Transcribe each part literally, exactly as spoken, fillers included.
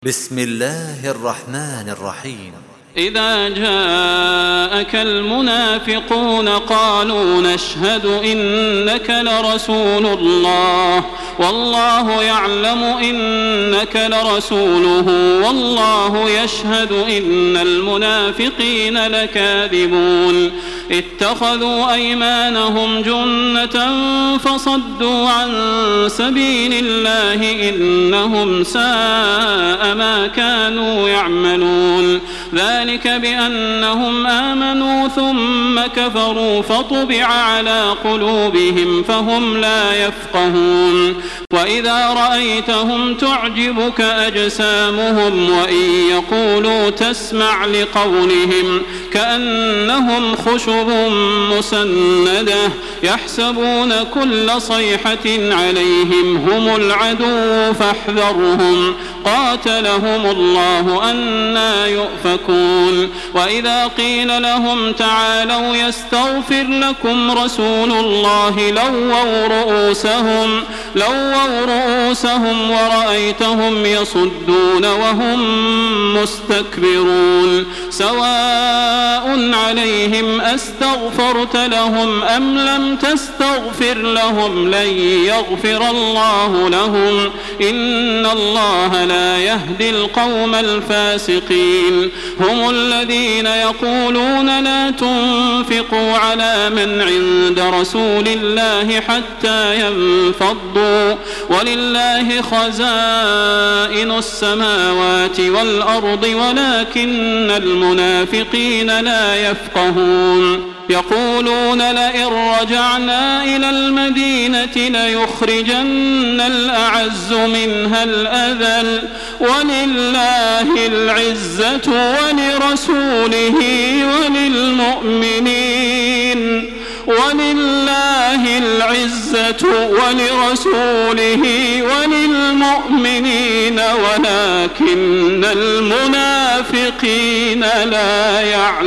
بسم الله الرحمن الرحيم. إذا جاءك المنافقون قالوا نشهد إنك لرسول الله والله يعلم إنك لرسوله والله يشهد إن المنافقين لكاذبون اتخذوا أيمانهم جنة فصدوا عن سبيل الله إنهم ساء ما كانوا يعملون ذلك بأنهم آمنوا ثم كفروا فطبع على قلوبهم فهم لا يفقهون وإذا رأيتهم تعجبك أجسامهم وإن يقولوا تسمع لقولهم كأنهم خشب مسندة يحسبون كل صيحة عليهم هم العدو فاحذرهم قاتلهم الله أنى يؤفكون وإذا قيل لهم تعالوا يستغفر لكم رسول الله لووا رؤوسهم لووا رؤوسهم ورأيتهم يصدون وهم مستكبرون سواء عليهم أستغفرت لهم أم لم تستغفر لهم لن يغفر الله لهم إن الله لا يهدي القوم الفاسقين هم الذين يقولون لا تنفقوا على من عند رسول الله حتى ينفضوا ولله خزائن السماوات والأرض ولكن المنافقين لا يفقهون يقولون لئن رجعنا إلى المدينة ليخرجن الأعز منها الأذل ولله العزة ولرسوله وللمؤمنين ولله العزة ولرسوله وللمؤمنين ولكن المنافقين لا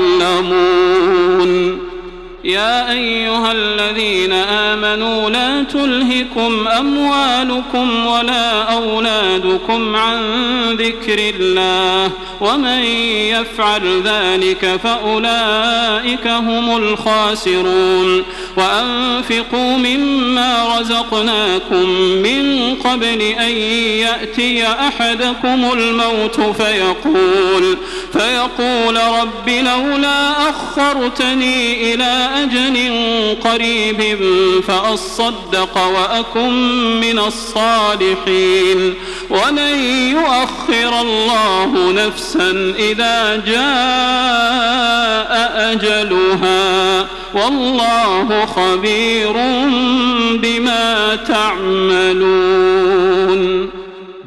يعلمون يا أيها الذين آمنوا لا تلهكم أموالكم ولا أولادكم عن ذكر الله ومن يفعل ذلك فأولئك هم الخاسرون وأنفقوا مما رزقناكم من قبل أن يأتي أحدكم الموت فيقول فيقول رب لولا أخرتني إلى أجل قريب فأصدق وأكن من الصالحين ولن يؤخر الله نفسا إذا جاء أجلها والله خبير بما تعملون.